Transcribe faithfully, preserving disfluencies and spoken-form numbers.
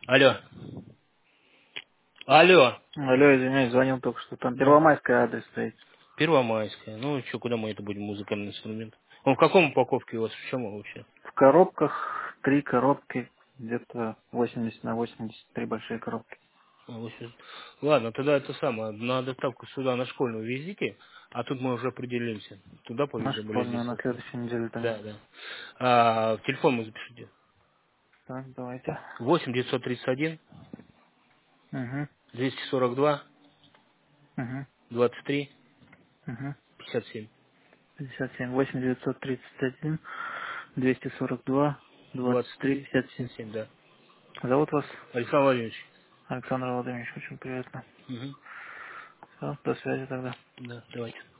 Алло. Алло. Алло, извиняюсь, звонил только что. Там Да. Первомайская адрес стоит. Первомайская. Ну, что, куда мы это будем, музыкальный инструмент? Он в каком упаковке у вас? В чем он вообще? В коробках три коробки, где-то восемьдесят на восемьдесят, три большие коробки. А, вот сейчас. Ладно, тогда это самое. На доставку сюда, на школьную везите, а тут мы уже определимся. Туда На повезем или школьную здесь на оставим. следующей неделе тогда. Да, да. А, в телефон мы запишите. Так, давайте. восемь девятьсот тридцать один Угу, двести сорок два угу, двадцать три угу. пятьдесят семь. пятьдесят семь, восемь девятьсот тридцать один, двести сорок два, двадцать двадцать три, три пятьдесят семь. пятьдесят семь, да. Зовут вас Александр Владимирович. Александр Владимирович, очень приятно. Угу. Все, до связи тогда. Да, давайте.